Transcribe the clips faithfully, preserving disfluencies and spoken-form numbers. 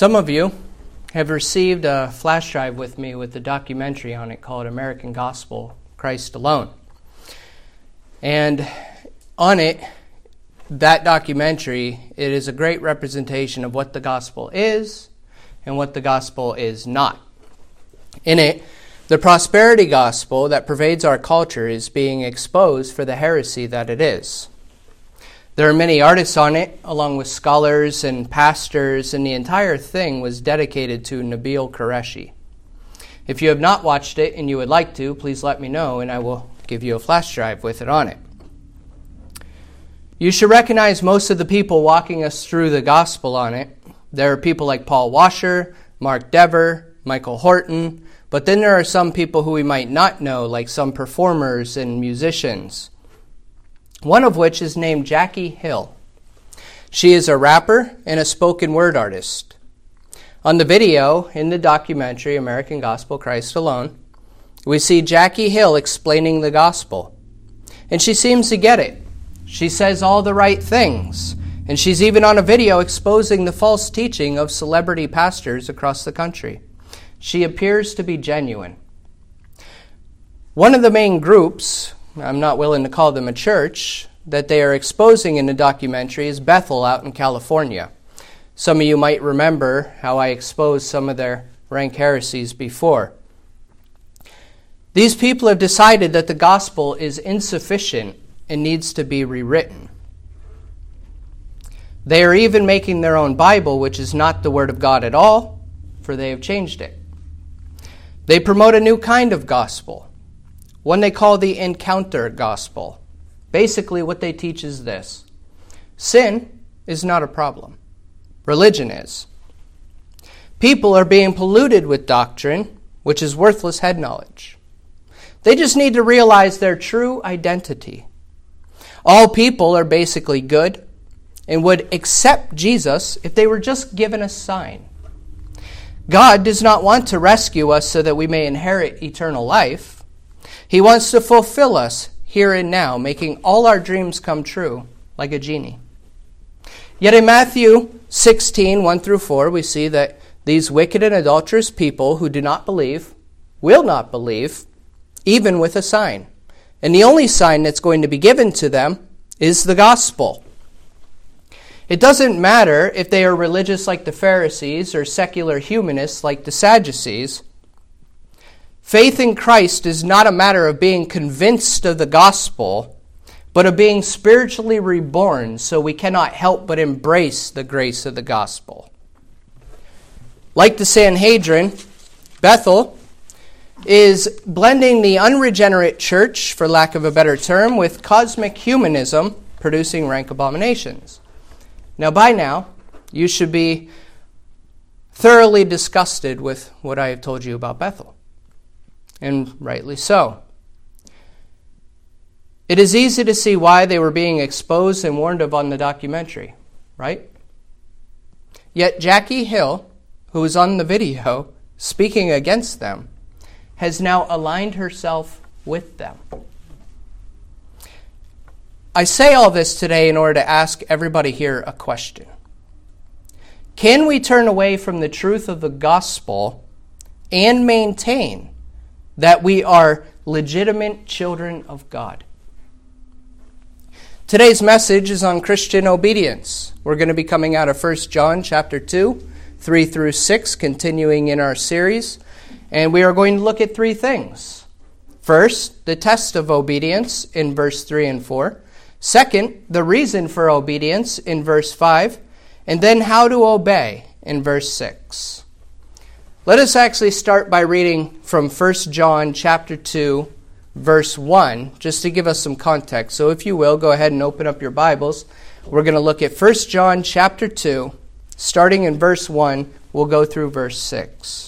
Some of you have received a flash drive with me with a documentary on it called American Gospel, Christ Alone. And on it, that documentary, it is a great representation of what the gospel is and what the gospel is not. In it, the prosperity gospel that pervades our culture is being exposed for the heresy that it is. There are many artists on it, along with scholars and pastors, and the entire thing was dedicated to Nabeel Qureshi. If you have not watched it and you would like to, please let me know and I will give you a flash drive with it on it. You should recognize most of the people walking us through the gospel on it. There are people like Paul Washer, Mark Dever, Michael Horton, but then there are some people who we might not know, like some performers and musicians. One of which is named Jackie Hill. She is a rapper and a spoken word artist. On the video, in the documentary, American Gospel, Christ Alone, we see Jackie Hill explaining the gospel. And she seems to get it. She says all the right things. And she's even on a video exposing the false teaching of celebrity pastors across the country. She appears to be genuine. One of the main groups, I'm not willing to call them a church, that they are exposing in the documentary is Bethel out in California. Some of you might remember how I exposed some of their rank heresies before. These people have decided that the gospel is insufficient and needs to be rewritten. They are even making their own Bible, which is not the Word of God at all, for they have changed it. They promote a new kind of gospel, one they call the encounter gospel. Basically, what they teach is this: sin is not a problem. Religion is. People are being polluted with doctrine, which is worthless head knowledge. They just need to realize their true identity. All people are basically good and would accept Jesus if they were just given a sign. God does not want to rescue us so that we may inherit eternal life. He wants to fulfill us here and now, making all our dreams come true, like a genie. Yet in Matthew sixteen, one through four, we see that these wicked and adulterous people who do not believe, will not believe, even with a sign. And the only sign that's going to be given to them is the gospel. It doesn't matter if they are religious like the Pharisees or secular humanists like the Sadducees. Faith in Christ is not a matter of being convinced of the gospel, but of being spiritually reborn, so we cannot help but embrace the grace of the gospel. Like the Sanhedrin, Bethel is blending the unregenerate church, for lack of a better term, with cosmic humanism, producing rank abominations. Now, by now, you should be thoroughly disgusted with what I have told you about Bethel. And rightly so. It is easy to see why they were being exposed and warned of on the documentary, right? Yet Jackie Hill, who is on the video speaking against them, has now aligned herself with them. I say all this today in order to ask everybody here a question. Can we turn away from the truth of the gospel and maintain that we are legitimate children of God? Today's message is on Christian obedience. We're going to be coming out of First John chapter two, three through six, continuing in our series. And we are going to look at three things. First, the test of obedience in verse three and four. Second, the reason for obedience in verse five. And then how to obey in verse six. Let us actually start by reading from First John chapter two, verse one, just to give us some context. So if you will, go ahead and open up your Bibles. We're going to look at First John chapter two, starting in verse one. We'll go through verse six.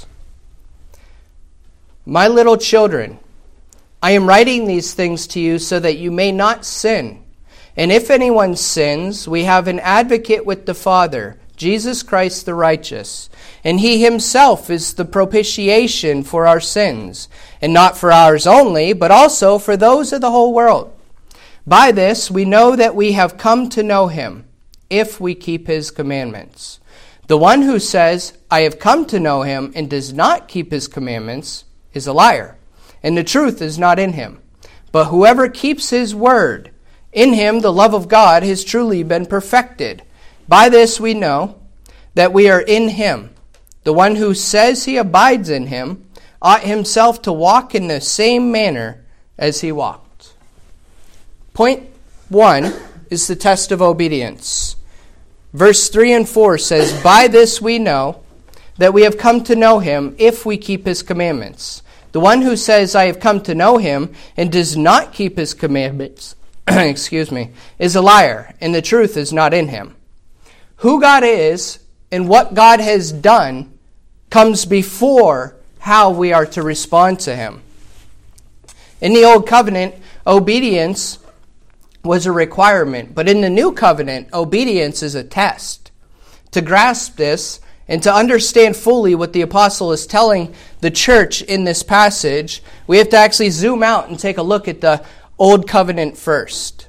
My little children, I am writing these things to you so that you may not sin. And if anyone sins, we have an advocate with the Father, Jesus Christ the righteous. And he himself is the propitiation for our sins, and not for ours only, but also for those of the whole world. By this we know that we have come to know him, if we keep his commandments. The one who says, I have come to know him, and does not keep his commandments, is a liar, and the truth is not in him. But whoever keeps his word, in him the love of God has truly been perfected. By this we know that we are in him. The one who says he abides in him ought himself to walk in the same manner as he walked. Point one is the test of obedience. Verse three and four says, By this we know that we have come to know him if we keep his commandments. The one who says, I have come to know him, and does not keep his commandments, excuse me, is a liar, and the truth is not in him. Who God is and what God has done comes before how we are to respond to him. In the Old Covenant, obedience was a requirement, but in the New Covenant, obedience is a test. To grasp this and to understand fully what the apostle is telling the church in this passage, we have to actually zoom out and take a look at the Old Covenant first.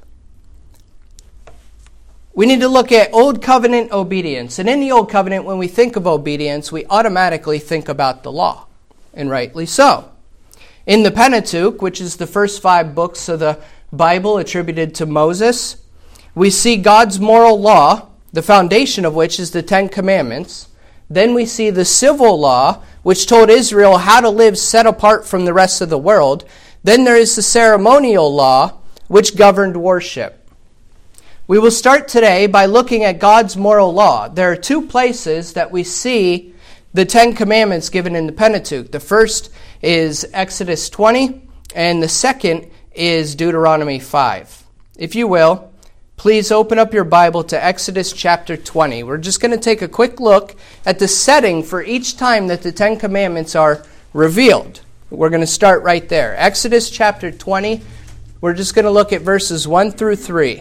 We need to look at Old Covenant obedience. And in the Old Covenant, when we think of obedience, we automatically think about the law, and rightly so. In the Pentateuch, which is the first five books of the Bible attributed to Moses, we see God's moral law, the foundation of which is the Ten Commandments. Then we see the civil law, which told Israel how to live set apart from the rest of the world. Then there is the ceremonial law, which governed worship. We will start today by looking at God's moral law. There are two places that we see the Ten Commandments given in the Pentateuch. The first is Exodus twenty, and the second is Deuteronomy five. If you will, please open up your Bible to Exodus chapter twenty. We're just going to take a quick look at the setting for each time that the Ten Commandments are revealed. We're going to start right there. Exodus chapter twenty. We're just going to look at verses one through three.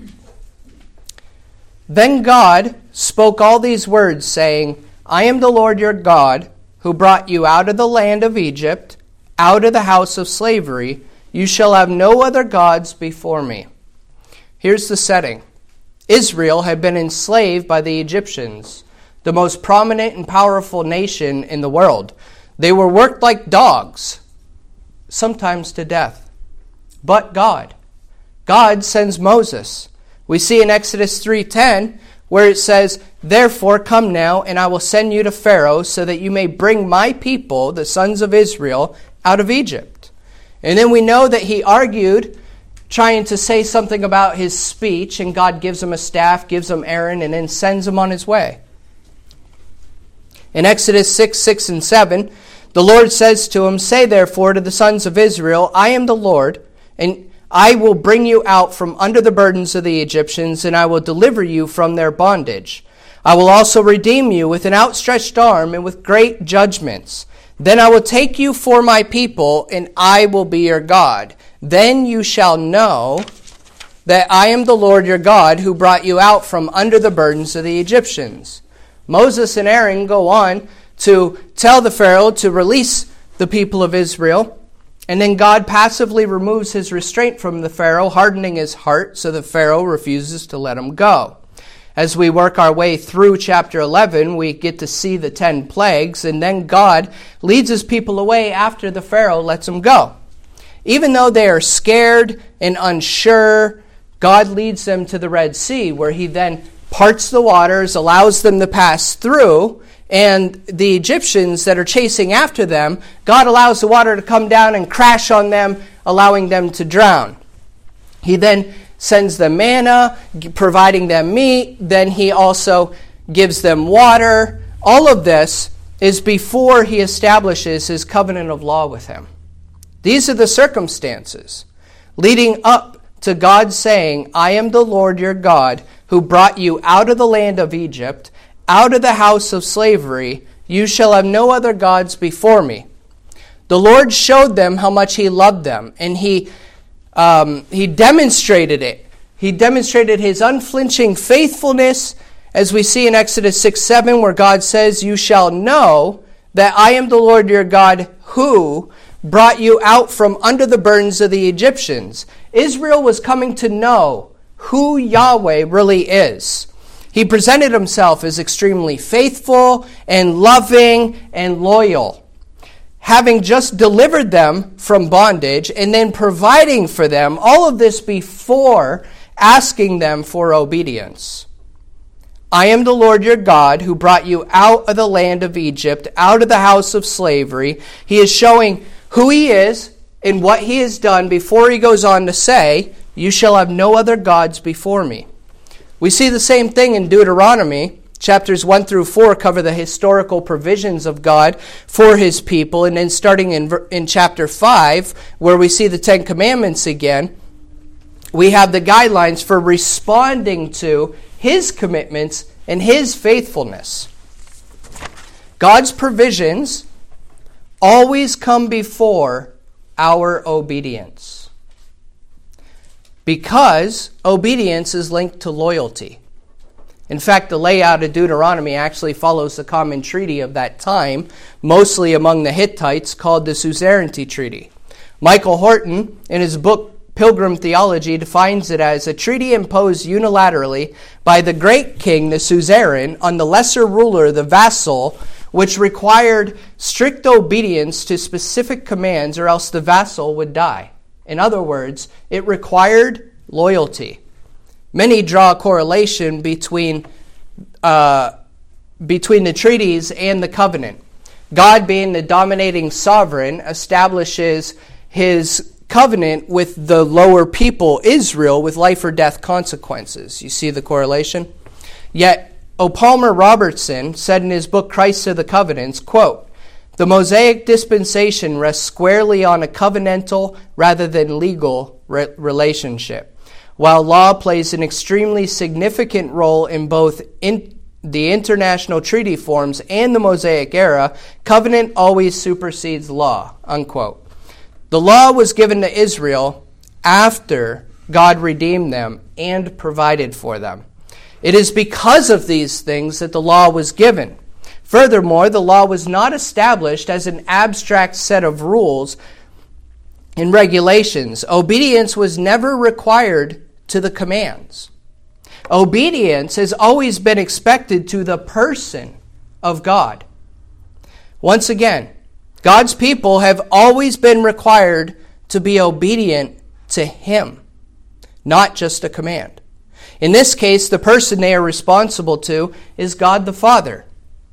Then God spoke all these words, saying, I am the Lord your God, who brought you out of the land of Egypt, out of the house of slavery. You shall have no other gods before me. Here's the setting. Israel had been enslaved by the Egyptians, the most prominent and powerful nation in the world. They were worked like dogs, sometimes to death. But God. God sends Moses. We see in Exodus three ten where it says, Therefore come now, and I will send you to Pharaoh, so that you may bring my people, the sons of Israel, out of Egypt. And then we know that he argued, trying to say something about his speech, and God gives him a staff, gives him Aaron, and then sends him on his way. In Exodus six, six, and seven, the Lord says to him, Say therefore to the sons of Israel, I am the Lord, and I will bring you out from under the burdens of the Egyptians, and I will deliver you from their bondage. I will also redeem you with an outstretched arm and with great judgments. Then I will take you for my people, and I will be your God. Then you shall know that I am the Lord your God, who brought you out from under the burdens of the Egyptians. Moses and Aaron go on to tell the Pharaoh to release the people of Israel. And then God passively removes his restraint from the Pharaoh, hardening his heart so the Pharaoh refuses to let him go. As we work our way through chapter eleven, we get to see the ten plagues, and then God leads his people away after the Pharaoh lets them go. Even though they are scared and unsure, God leads them to the Red Sea, where he then parts the waters, allows them to pass through, and the Egyptians that are chasing after them, God allows the water to come down and crash on them, allowing them to drown. He then sends them manna, providing them meat. Then he also gives them water. All of this is before he establishes his covenant of law with him. These are the circumstances leading up to God saying, I am the Lord your God, who brought you out of the land of Egypt, out of the house of slavery. You shall have no other gods before me. The Lord showed them how much he loved them, and he um, he demonstrated it. He demonstrated his unflinching faithfulness, as we see in Exodus six seven, where God says, You shall know that I am the Lord your God, who brought you out from under the burdens of the Egyptians. Israel was coming to know who Yahweh really is. He presented himself as extremely faithful and loving and loyal, having just delivered them from bondage and then providing for them, all of this before asking them for obedience. I am the Lord your God who brought you out of the land of Egypt, out of the house of slavery. He is showing who he is and what he has done before he goes on to say, you shall have no other gods before me. We see the same thing in Deuteronomy. Chapters one through four cover the historical provisions of God for his people. And then starting in, in chapter five, where we see the Ten Commandments again, we have the guidelines for responding to his commitments and his faithfulness. God's provisions always come before our obedience, because obedience is linked to loyalty. In fact, the layout of Deuteronomy actually follows the common treaty of that time, mostly among the Hittites, called the Suzerainty Treaty. Michael Horton, in his book Pilgrim Theology, defines it as a treaty imposed unilaterally by the great king, the suzerain, on the lesser ruler, the vassal, which required strict obedience to specific commands or else the vassal would die. In other words, it required loyalty. Many draw a correlation between, uh, between the treaties and the covenant. God, being the dominating sovereign, establishes his covenant with the lower people, Israel, with life or death consequences. You see the correlation? Yet, O. Palmer Robertson said in his book, Christ of the Covenants, quote, the Mosaic dispensation rests squarely on a covenantal rather than legal re- relationship. While law plays an extremely significant role in both in the international treaty forms and the Mosaic era, covenant always supersedes law, unquote. The law was given to Israel after God redeemed them and provided for them. It is because of these things that the law was given. Furthermore, the law was not established as an abstract set of rules and regulations. Obedience was never required to the commands. Obedience has always been expected to the person of God. Once again, God's people have always been required to be obedient to him, not just a command. In this case, the person they are responsible to is God the Father,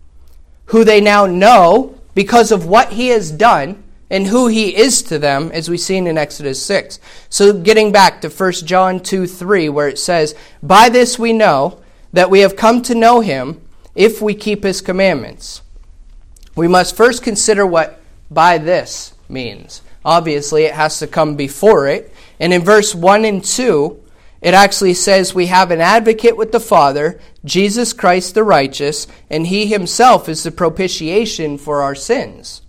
who they now know because of what he has done and who he is to them, as we've seen in Exodus six. So getting back to First John two three, where it says, by this we know that we have come to know him if we keep his commandments. We must first consider what by this means. Obviously, it has to come before it. And in verse one and two, it actually says we have an advocate with the Father, Jesus Christ the righteous, and he himself is the propitiation for our sins.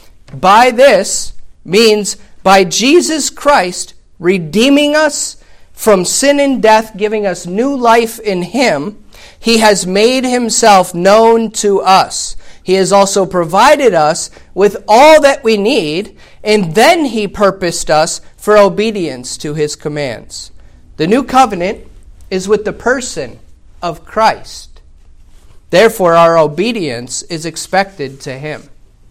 By this means by Jesus Christ redeeming us from sin and death, giving us new life in him, he has made himself known to us. He has also provided us with all that we need, and then he purposed us for obedience to his commands. The new covenant is with the person of Christ. Therefore, our obedience is expected to him.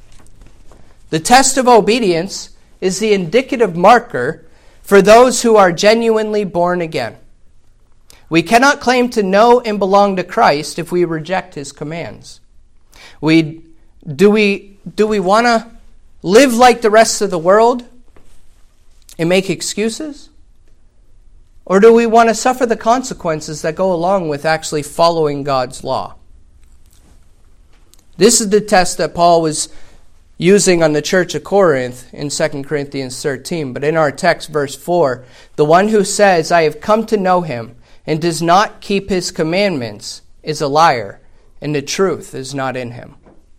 The test of obedience is the indicative marker for those who are genuinely born again. We cannot claim to know and belong to Christ if we reject his commands. We do we do we want to live like the rest of the world and make excuses? Or do we want to suffer the consequences that go along with actually following God's law? This is the test that Paul was using on the church of Corinth in Second Corinthians thirteen. But in our text, verse four, the one who says, I have come to know him, and does not keep his commandments is a liar, and the truth is not in him.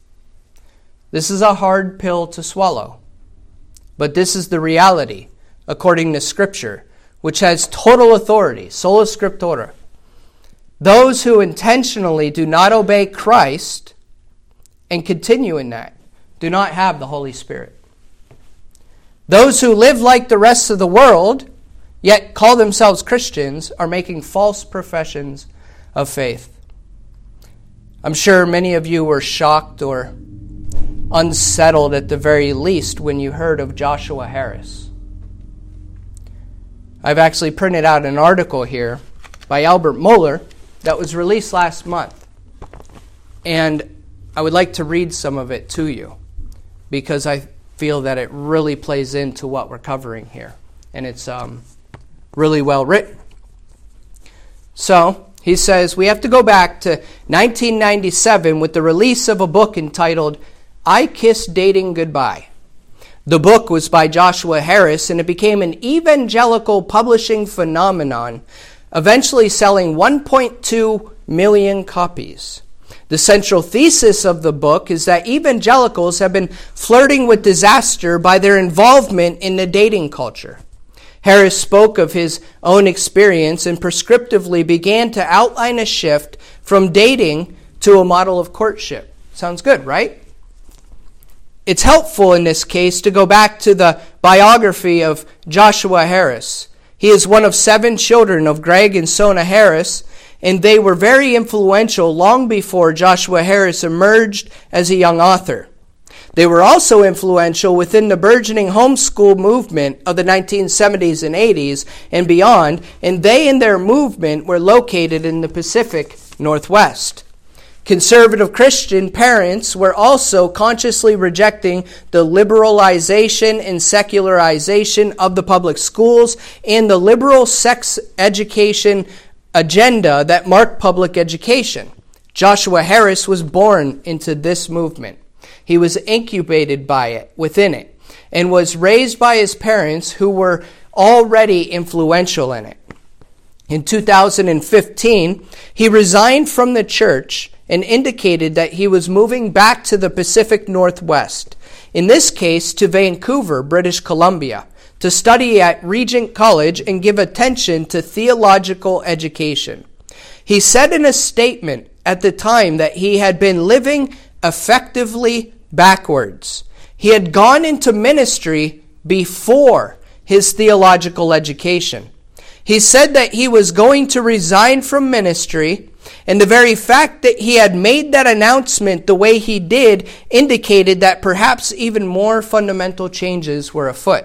This is a hard pill to swallow, but this is the reality, according to Scripture, which has total authority, sola scriptura. Those who intentionally do not obey Christ and continue in that do not have the Holy Spirit. Those who live like the rest of the world, yet call themselves Christians, are making false professions of faith. I'm sure many of you were shocked or unsettled at the very least when you heard of Joshua Harris. I've actually printed out an article here by Albert Mohler that was released last month. And I would like to read some of it to you because I feel that it really plays into what we're covering here. And it's um, really well written. So, he says, we have to go back to nineteen ninety-seven with the release of a book entitled I Kiss Dating Goodbye. The book was by Joshua Harris, and it became an evangelical publishing phenomenon, eventually selling one point two million copies. The central thesis of the book is that evangelicals have been flirting with disaster by their involvement in the dating culture. Harris spoke of his own experience and prescriptively began to outline a shift from dating to a model of courtship. Sounds good, right? It's helpful in this case to go back to the biography of Joshua Harris. He is one of seven children of Greg and Sona Harris, and they were very influential long before Joshua Harris emerged as a young author. They were also influential within the burgeoning homeschool movement of the nineteen seventies and eighties and beyond, and they and their movement were located in the Pacific Northwest. Conservative Christian parents were also consciously rejecting the liberalization and secularization of the public schools and the liberal sex education agenda that marked public education. Joshua Harris was born into this movement. He was incubated by it, within it, and was raised by his parents who were already influential in it. In two thousand fifteen, he resigned from the church and indicated that he was moving back to the Pacific Northwest, in this case to Vancouver, British Columbia, to study at Regent College and give attention to theological education. He said in a statement at the time that he had been living effectively backwards. He had gone into ministry before his theological education. He said that he was going to resign from ministry, and the very fact that he had made that announcement the way he did indicated that perhaps even more fundamental changes were afoot.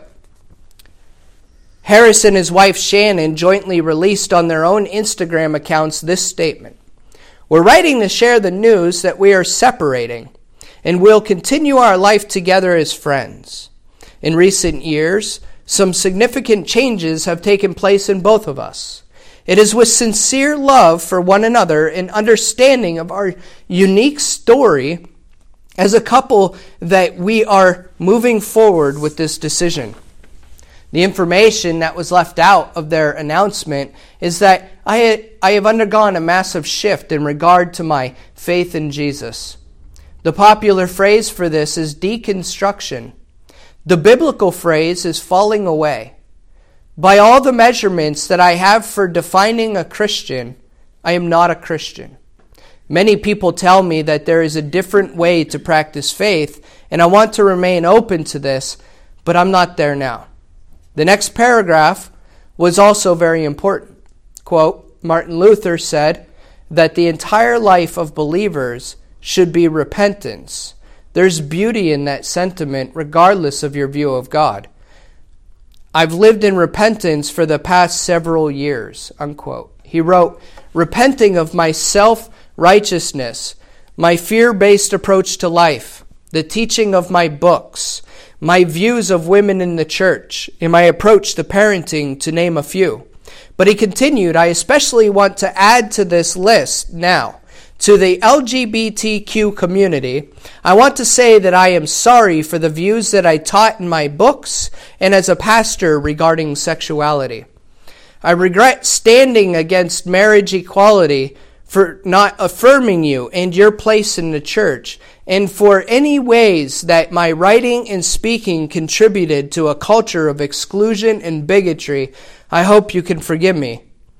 Harris and his wife Shannon jointly released on their own Instagram accounts this statement. We're writing to share the news that we are separating, and we'll continue our life together as friends. In recent years, some significant changes have taken place in both of us. It is with sincere love for one another and understanding of our unique story as a couple that we are moving forward with this decision. The information that was left out of their announcement is that I, I have undergone a massive shift in regard to my faith in Jesus. The popular phrase for this is deconstruction. The biblical phrase is falling away. By all the measurements that I have for defining a Christian, I am not a Christian. Many people tell me that there is a different way to practice faith, and I want to remain open to this, but I'm not there now. The next paragraph was also very important. Quote, Martin Luther said that the entire life of believers should be repentance. There's beauty in that sentiment regardless of your view of God. I've lived in repentance for the past several years, unquote. He wrote, repenting of my self-righteousness, my fear-based approach to life, the teaching of my books, my views of women in the church, and my approach to parenting, to name a few. But he continued, I especially want to add to this list now, to the L G B T Q community, I want to say that I am sorry for the views that I taught in my books and as a pastor regarding sexuality. I regret standing against marriage equality for not affirming you and your place in the church, and for any ways that my writing and speaking contributed to a culture of exclusion and bigotry. I hope you can forgive me.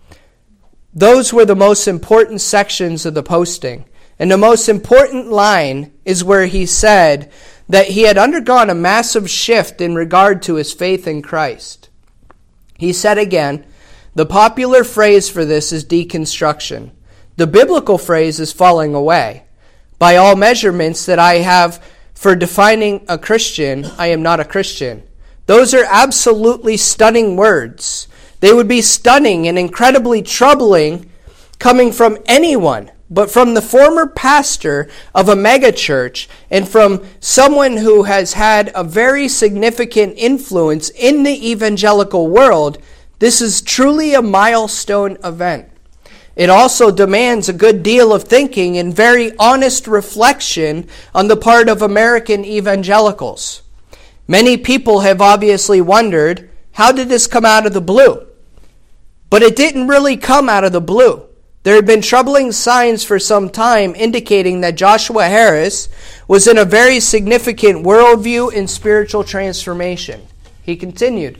Those were the most important sections of the posting. And the most important line is where he said that he had undergone a massive shift in regard to his faith in Christ. He said again, the popular phrase for this is deconstruction. The biblical phrase is falling away. by all measurements that I have for defining a Christian, I am not a Christian. Those are absolutely stunning words. They would be stunning and incredibly troubling coming from anyone, but from the former pastor of a megachurch and from someone who has had a very significant influence in the evangelical world. This is truly a milestone event. It also demands a good deal of thinking and very honest reflection on the part of American evangelicals. Many people have obviously wondered, how did this come out of the blue? But it didn't really come out of the blue. There had been troubling signs for some time indicating that Joshua Harris was in a very significant worldview and spiritual transformation. He continued,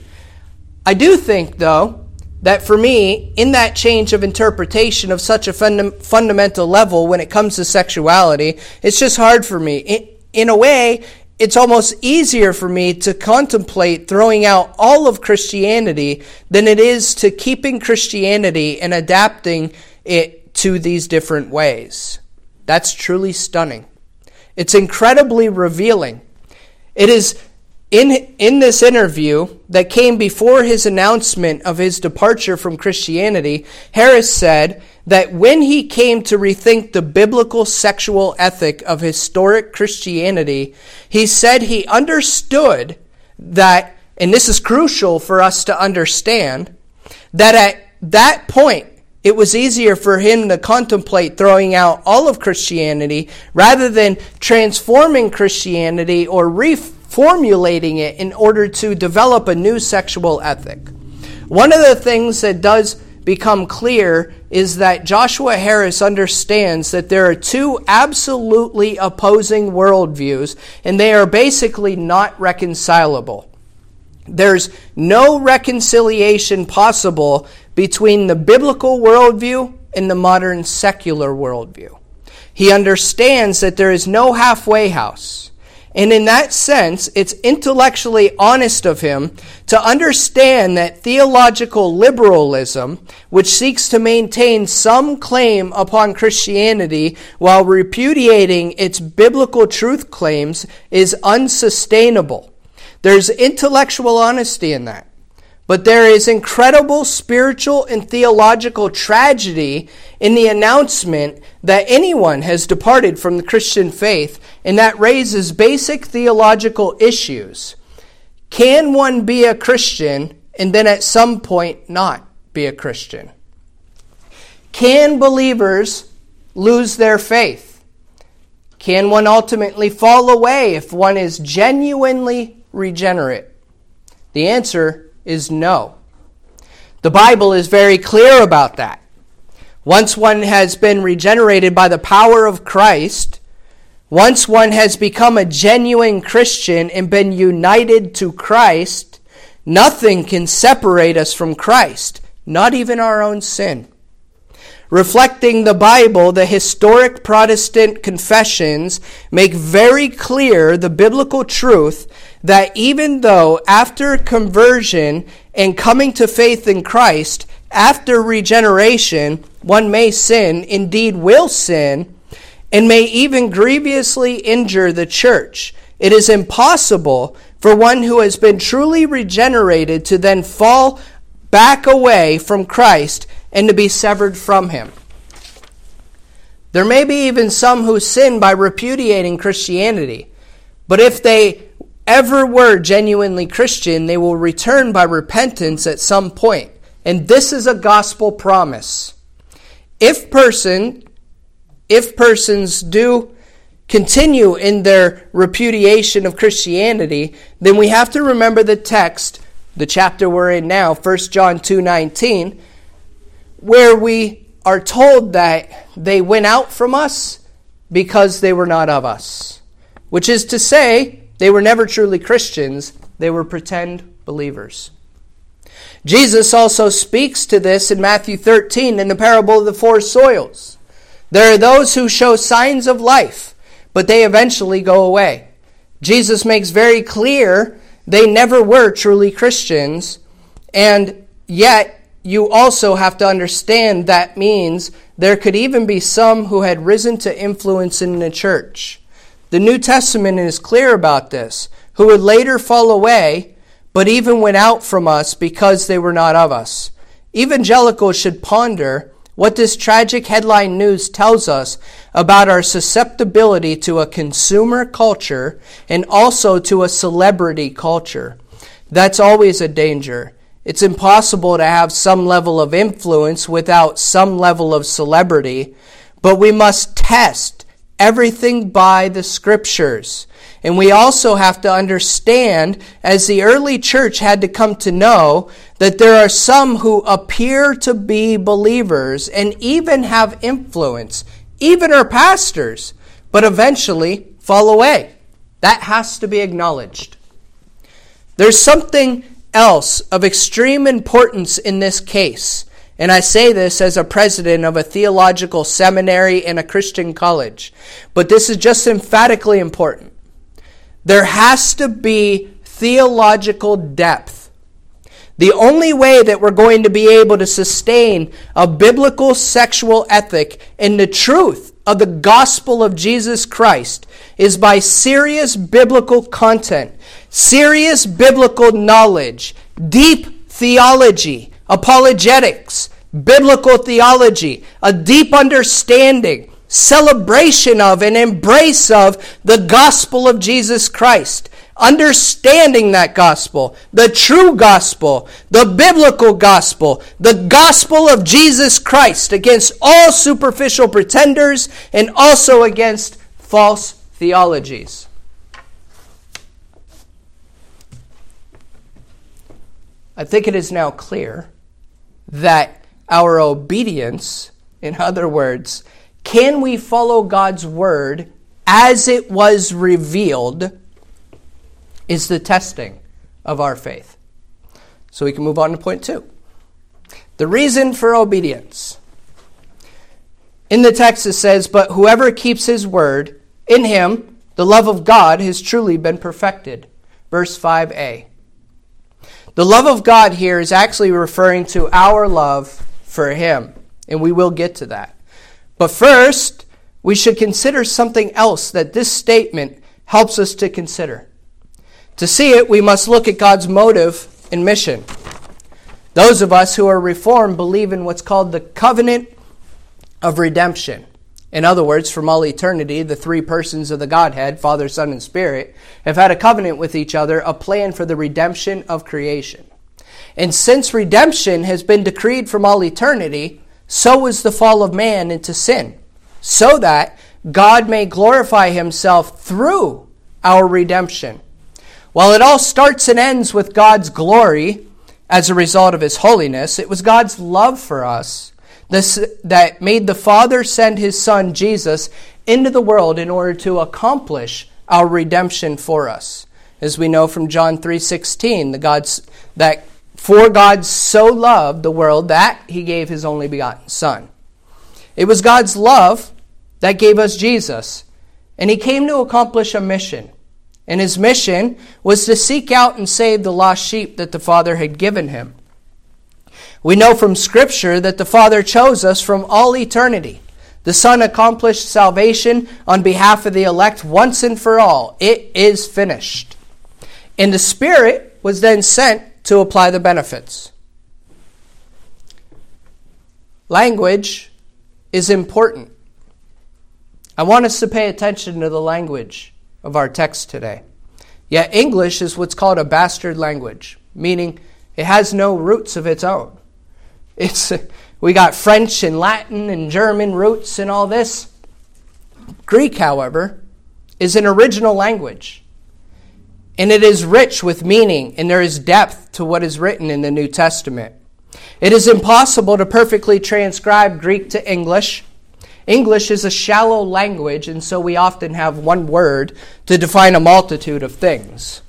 I do think, though, that for me, in that change of interpretation of such a funda- fundamental level when it comes to sexuality, it's just hard for me. In, in a way, it's almost easier for me to contemplate throwing out all of Christianity than it is to keeping Christianity and adapting it to these different ways. That's truly stunning. It's incredibly revealing. It is in, in this interview that came before his announcement of his departure from Christianity, Harris said that when he came to rethink the biblical sexual ethic of historic Christianity, he said he understood that, and this is crucial for us to understand, that at that point, it was easier for him to contemplate throwing out all of Christianity rather than transforming Christianity or reformulating it in order to develop a new sexual ethic. One of the things that does become clear is that Joshua Harris understands that there are two absolutely opposing worldviews, and they are basically not reconcilable. There's no reconciliation possible between the biblical worldview and the modern secular worldview. He understands that there is no halfway house. And in that sense, it's intellectually honest of him to understand that theological liberalism, which seeks to maintain some claim upon Christianity while repudiating its biblical truth claims, is unsustainable. There's intellectual honesty in that. But there is incredible spiritual and theological tragedy in the announcement that anyone has departed from the Christian faith, and that raises basic theological issues. Can one be a Christian and then at some point not be a Christian? Can believers lose their faith? Can one ultimately fall away if one is genuinely regenerate? The answer is no. The Bible is very clear about that. Once one has been regenerated by the power of Christ, once one has become a genuine Christian and been united to Christ, nothing can separate us from Christ, not even our own sin. Reflecting the Bible, the historic Protestant confessions make very clear the biblical truth that even though after conversion and coming to faith in Christ, after regeneration, one may sin, indeed will sin, and may even grievously injure the church, it is impossible for one who has been truly regenerated to then fall back away from Christ and to be severed from him. There may be even some who sin by repudiating Christianity, but if they ever were genuinely Christian, they will return by repentance at some point. And this is a gospel promise. If person, if persons do continue in their repudiation of Christianity, then we have to remember the text, the chapter we're in now, First John two nineteen, where we are told that they went out from us because they were not of us. Which is to say, they were never truly Christians, they were pretend believers. Jesus also speaks to this in Matthew thirteen in the parable of the four soils. There are those who show signs of life, but they eventually go away. Jesus makes very clear they never were truly Christians, and yet you also have to understand that means there could even be some who had risen to influence in the church. The New Testament is clear about this, who would later fall away, but even went out from us because they were not of us. Evangelicals should ponder what this tragic headline news tells us about our susceptibility to a consumer culture and also to a celebrity culture. That's always a danger. It's impossible to have some level of influence without some level of celebrity, but we must test everything by the Scriptures. And we also have to understand, as the early church had to come to know, that there are some who appear to be believers and even have influence, even are pastors, but eventually fall away. That has to be acknowledged. There's something else of extreme importance in this case, and I say this as a president of a theological seminary and a Christian college, but this is just emphatically important. There has to be theological depth. The only way that we're going to be able to sustain a biblical sexual ethic in the truth of the gospel of Jesus Christ is by serious biblical content, serious biblical knowledge, deep theology, apologetics, biblical theology, a deep understanding, celebration of and embrace of the gospel of Jesus Christ. Understanding that gospel, the true gospel, the biblical gospel, the gospel of Jesus Christ against all superficial pretenders and also against false theologies. I think it is now clear that our obedience, in other words, can we follow God's word as it was revealed, is the testing of our faith. So we can move on to point two. The reason for obedience. In the text it says, but whoever keeps his word, in him the love of God has truly been perfected. Verse five a. The love of God here is actually referring to our love for him, and we will get to that. But first, we should consider something else that this statement helps us to consider. To see it, we must look at God's motive and mission. Those of us who are Reformed believe in what's called the covenant of redemption. In other words, from all eternity, the three persons of the Godhead, Father, Son, and Spirit, have had a covenant with each other, a plan for the redemption of creation. And since redemption has been decreed from all eternity, so was the fall of man into sin, so that God may glorify himself through our redemption. While it all starts and ends with God's glory as a result of his holiness, it was God's love for us this, that made the Father send his Son, Jesus, into the world in order to accomplish our redemption for us. As we know from John three sixteen, the God's, that for God so loved the world that he gave his only begotten Son. It was God's love that gave us Jesus, and he came to accomplish a mission. And his mission was to seek out and save the lost sheep that the Father had given him. We know from Scripture that the Father chose us from all eternity. The Son accomplished salvation on behalf of the elect once and for all. It is finished. And the Spirit was then sent to apply the benefits. Language is important. I want us to pay attention to the language of our text today. Yet English is what's called a bastard language, meaning it has no roots of its own. It's we got French and Latin and German roots and all this. Greek, however, is an original language. And it is rich with meaning, and there is depth to what is written in the New Testament. It is impossible to perfectly transcribe Greek to English. English is a shallow language, and so we often have one word to define a multitude of things.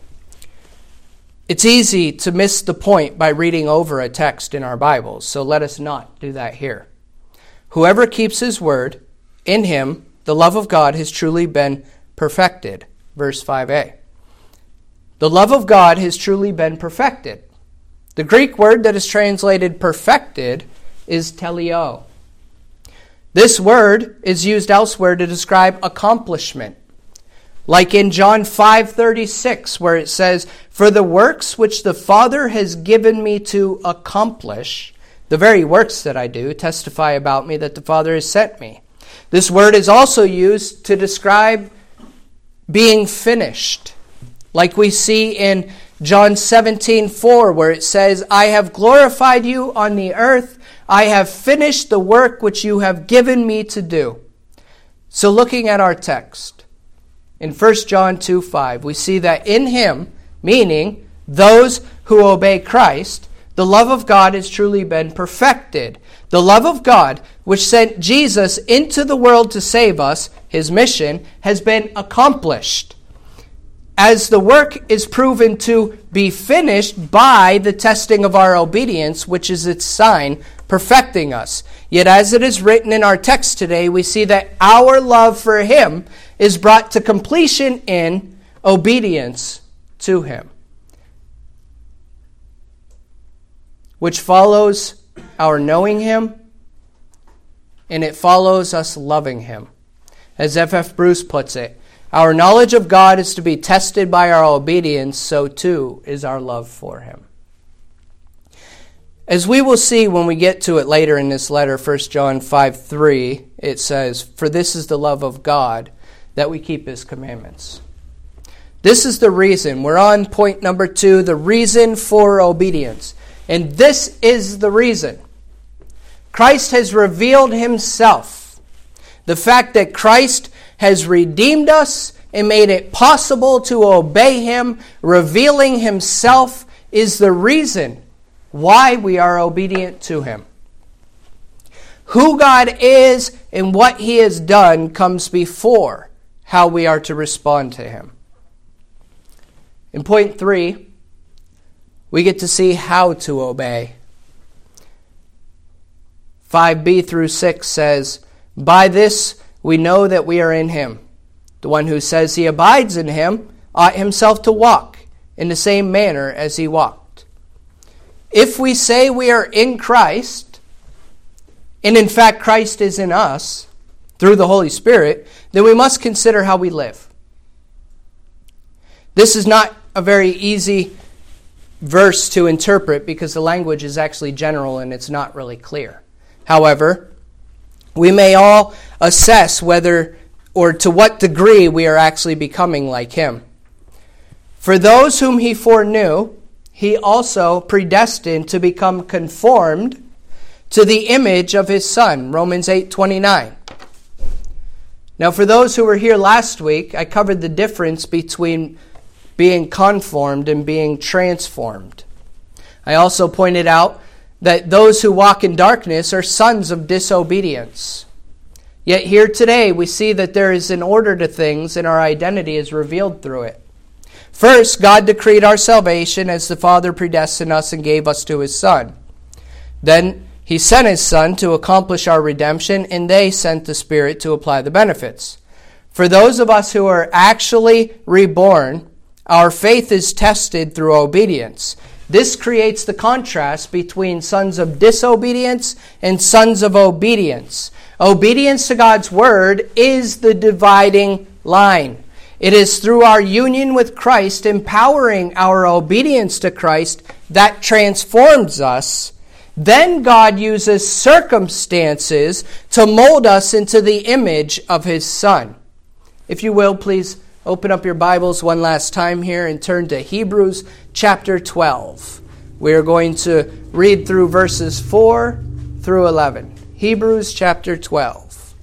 It's easy to miss the point by reading over a text in our Bibles, so let us not do that here. Whoever keeps his word, in him the love of God has truly been perfected. Verse five a. The love of God has truly been perfected. The Greek word that is translated perfected is teleo. This word is used elsewhere to describe accomplishment. Like in John five thirty-six, where it says, "For the works which the Father has given me to accomplish, the very works that I do, testify about me that the Father has sent me." This word is also used to describe being finished. Like we see in John seventeen four, where it says, "I have glorified you on the earth. I have finished the work which you have given me to do." So looking at our text, in First John two five, we see that in him, meaning those who obey Christ, the love of God has truly been perfected. The love of God, which sent Jesus into the world to save us, his mission, has been accomplished. As the work is proven to be finished by the testing of our obedience, which is its sign, perfecting us. Yet as it is written in our text today, we see that our love for him is brought to completion in obedience to him, which follows our knowing him, and it follows us loving him. As F F Bruce puts it, our knowledge of God is to be tested by our obedience, so too is our love for him. As we will see when we get to it later in this letter, First John five three, it says, "For this is the love of God, that we keep his commandments." This is the reason. We're on point number two, the reason for obedience. And this is the reason. Christ has revealed himself. The fact that Christ has redeemed us and made it possible to obey him, revealing himself, is the reason why we are obedient to him. Who God is and what he has done comes before how we are to respond to him. In point three, we get to see how to obey. five b through six says, "By this we know that we are in him. The one who says he abides in him ought himself to walk in the same manner as he walked." If we say we are in Christ, and in fact Christ is in us through the Holy Spirit, then we must consider how we live. This is not a very easy verse to interpret because the language is actually general and it's not really clear. However, we may all assess whether or to what degree we are actually becoming like him. "For those whom he foreknew, he also predestined to become conformed to the image of his Son." Romans eight twenty-nine. Now, for those who were here last week, I covered the difference between being conformed and being transformed. I also pointed out that those who walk in darkness are sons of disobedience. Yet here today we see that there is an order to things and our identity is revealed through it. First, God decreed our salvation as the Father predestined us and gave us to his Son. Then he sent his Son to accomplish our redemption, and they sent the Spirit to apply the benefits. For those of us who are actually reborn, our faith is tested through obedience. This creates the contrast between sons of disobedience and sons of obedience. Obedience to God's word is the dividing line. It is through our union with Christ, empowering our obedience to Christ, that transforms us. Then God uses circumstances to mold us into the image of his Son. If you will, please open up your Bibles one last time here and turn to Hebrews chapter twelve. We are going to read through verses four through eleven. Hebrews chapter twelve.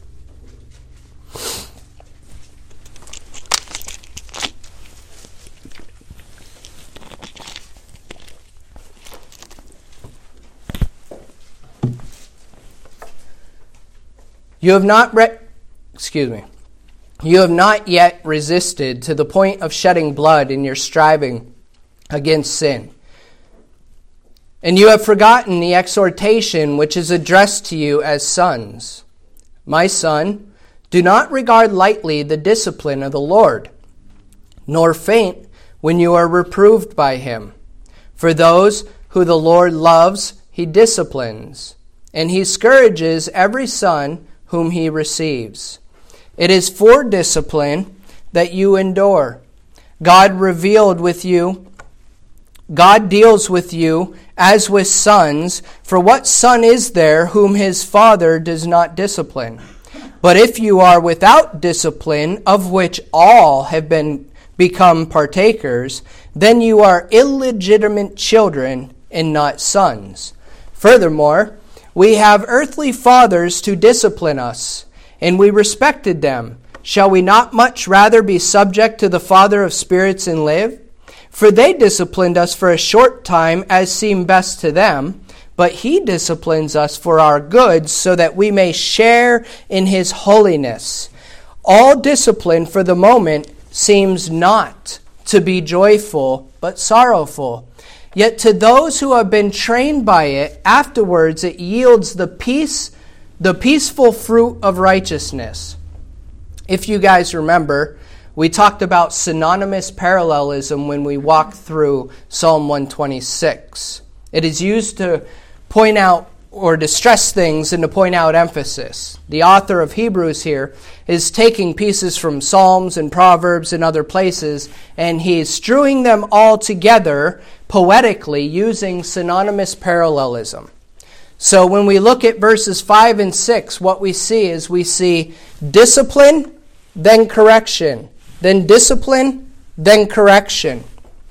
You have not re- excuse me. You have not yet resisted to the point of shedding blood in your striving against sin. And you have forgotten the exhortation which is addressed to you as sons. My son, do not regard lightly the discipline of the Lord, nor faint when you are reproved by him. For those who the Lord loves, he disciplines, and he scourges every son whom he receives. It is for discipline that you endure. God revealed with you, God deals with you as with sons, for what son is there whom his father does not discipline? But if you are without discipline, of which all have been become partakers, then you are illegitimate children and not sons. Furthermore, we have earthly fathers to discipline us, and we respected them. Shall we not much rather be subject to the Father of spirits and live? For they disciplined us for a short time as seemed best to them, but he disciplines us for our good, so that we may share in his holiness. All discipline for the moment seems not to be joyful, but sorrowful. Yet to those who have been trained by it, afterwards it yields the peace, the peaceful fruit of righteousness. If you guys remember, we talked about synonymous parallelism when we walked through Psalm one twenty-six. It is used to point out or to stress things and to point out emphasis. The author of Hebrews here is taking pieces from Psalms and Proverbs and other places, and he's strewing them all together poetically using synonymous parallelism. So when we look at verses five and six, what we see is we see discipline, then correction. Then discipline, then correction.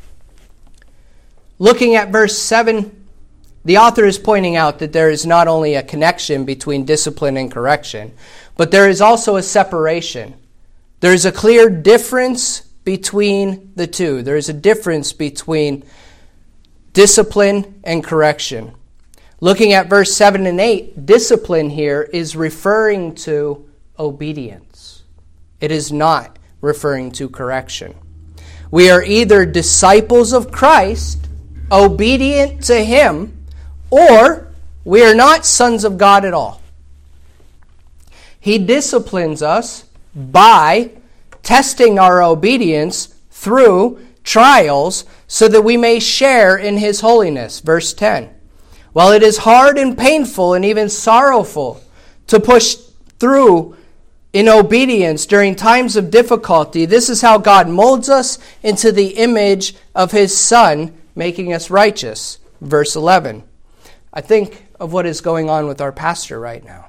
Looking at verse seven, the author is pointing out that there is not only a connection between discipline and correction, but there is also a separation. There is a clear difference between the two. There is a difference between discipline and correction. Looking at verse seven and eight, discipline here is referring to obedience. It is not referring to correction. We are either disciples of Christ, obedient to him, or we are not sons of God at all. He disciplines us by testing our obedience through trials so that we may share in his holiness. Verse ten. While it is hard and painful and even sorrowful to push through in obedience during times of difficulty, this is how God molds us into the image of his Son, making us righteous. Verse eleven. I think of what is going on with our pastor right now.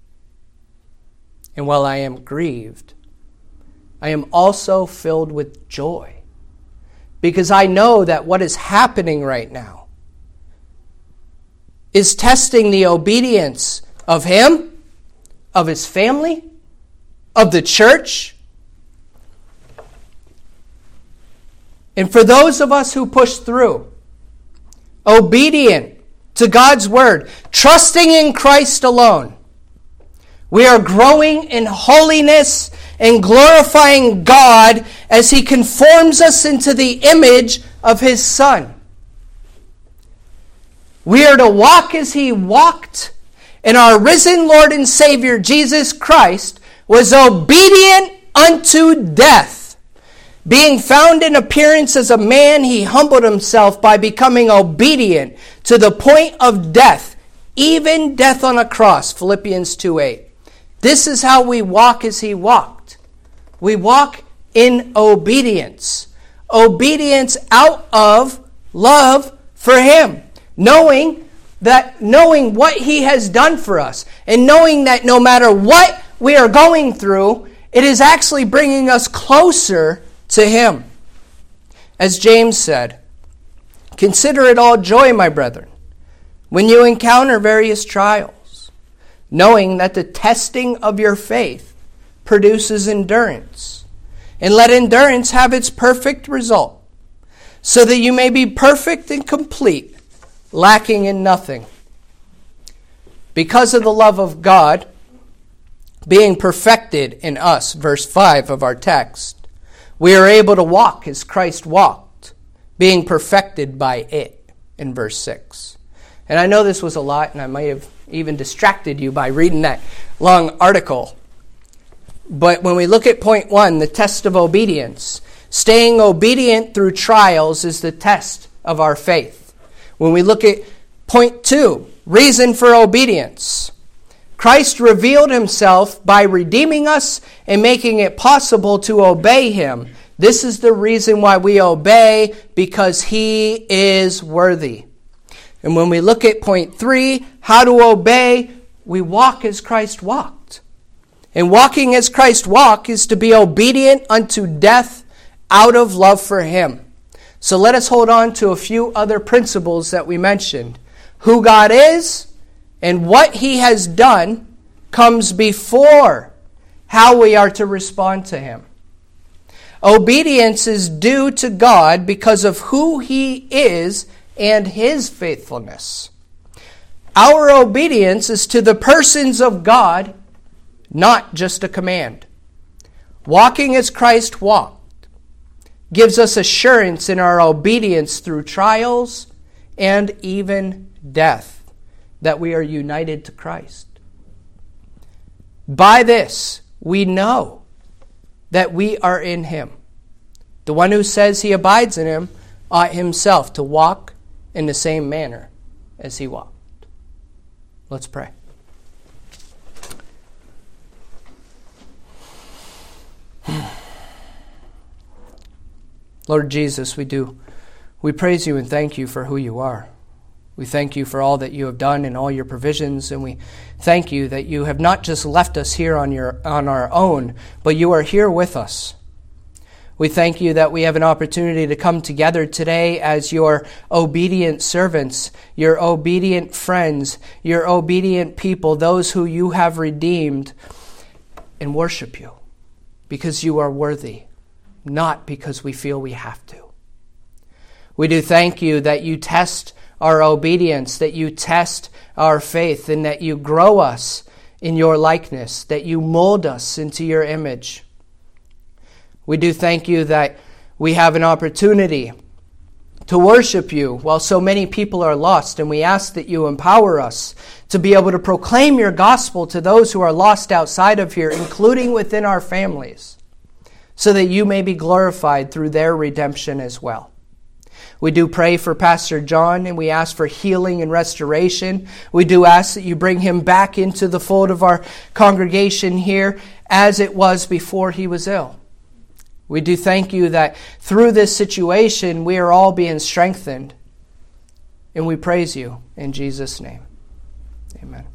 And while I am grieved, I am also filled with joy, because I know that what is happening right now is testing the obedience of him, of his family, of the church. And for those of us who push through, obedient to God's word, trusting in Christ alone, we are growing in holiness and glorifying God as he conforms us into the image of his Son. We are to walk as he walked, and our risen Lord and Savior Jesus Christ was obedient unto death. Being found in appearance as a man, he humbled himself by becoming obedient to the point of death, even death on a cross. Philippians two eight. This is how we walk as he walked. We walk in obedience. Obedience out of love for him. Knowing that, knowing what he has done for us, and knowing that no matter what we are going through, it is actually bringing us closer to him. As James said, consider it all joy, my brethren, when you encounter various trials, knowing that the testing of your faith produces endurance. And let endurance have its perfect result, so that you may be perfect and complete, lacking in nothing. Because of the love of God being perfected in us, verse five of our text, we are able to walk as Christ walked, being perfected by it, in verse six. And I know this was a lot, and I might have even distracted you by reading that long article. But when we look at point one, the test of obedience, staying obedient through trials is the test of our faith. When we look at point two, reason for obedience, Christ revealed himself by redeeming us and making it possible to obey him. This is the reason why we obey, because he is worthy. And when we look at point three, how to obey, we walk as Christ walked. And walking as Christ walked is to be obedient unto death out of love for him. So let us hold on to a few other principles that we mentioned. Who God is and what he has done comes before how we are to respond to him. Obedience is due to God because of who he is and his faithfulness. Our obedience is to the persons of God, not just a command. Walking as Christ walked gives us assurance in our obedience through trials and even death, that we are united to Christ. By this, we know that we are in him. The one who says he abides in him ought himself to walk in the same manner as he walked. Let's pray. Lord Jesus, we do. We praise you and thank you for who you are. We thank you for all that you have done and all your provisions, and we thank you that you have not just left us here on your on our own, but you are here with us. We thank you that we have an opportunity to come together today as your obedient servants, your obedient friends, your obedient people, those who you have redeemed, and worship you because you are worthy, not because we feel we have to. We do thank you that you test our obedience, that you test our faith, and that you grow us in your likeness, that you mold us into your image. We do thank you that we have an opportunity to worship you while so many people are lost, and we ask that you empower us to be able to proclaim your gospel to those who are lost outside of here, including within our families, so that you may be glorified through their redemption as well. We do pray for Pastor John, and we ask for healing and restoration. We do ask that you bring him back into the fold of our congregation here as it was before he was ill. We do thank you that through this situation we are all being strengthened. And we praise you in Jesus' name. Amen.